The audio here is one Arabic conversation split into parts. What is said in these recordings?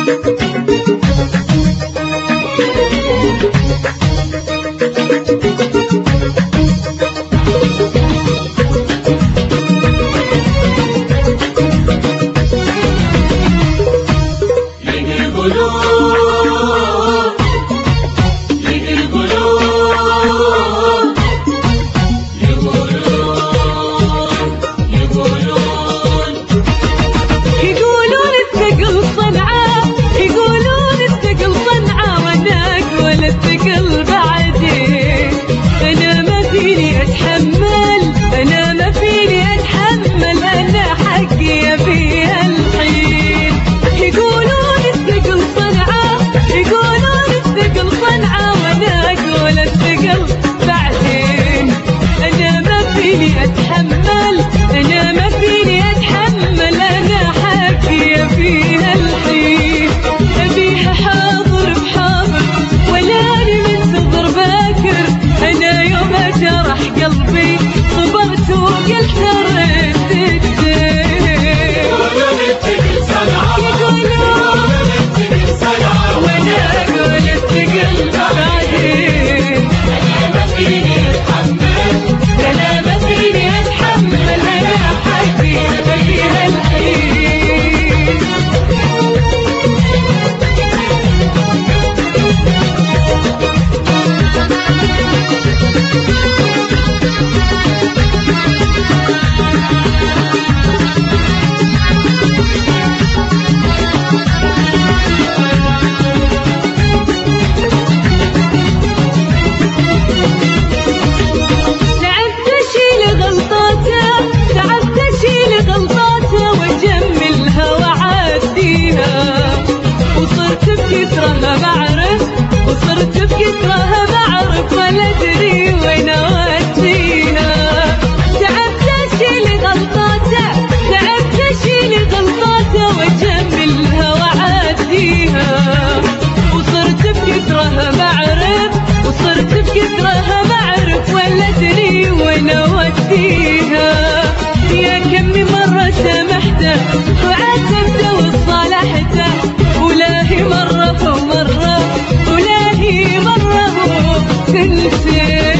يا كم من مرة سامحته وعاتبته وصالحته، ولاهي مرة ومرة ولاهي مرة تنسى.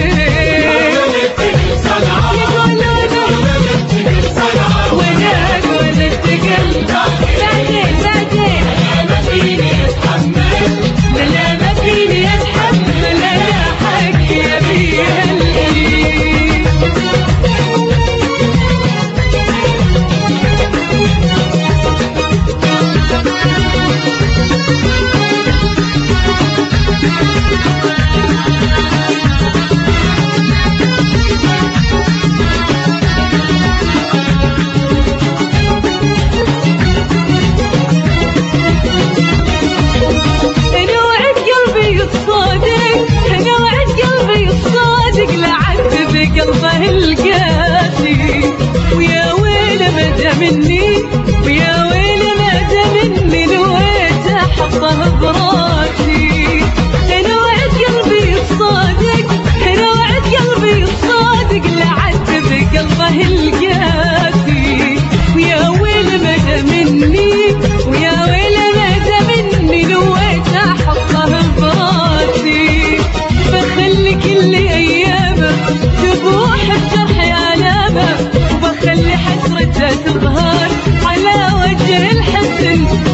وانا اقول اتقل بعدين ما فيني اتحمل، لا ما فيني اتحمل، انا حقي ابيها قلبه القاسي. ويا ويل مدى مني، ويا ويل مدى مني لويت احطه براسي. انا وعد قلبي الصادق، انا وعد قلبي الصادق لعد بقلبه القاسي. ويا ويل مدى مني، ويا ويل مدى مني لويت احطه براسي. بخلي كل ايامه تبوح بجرح آلامه، وبخلي حسرته تظهر على وجه الحزن.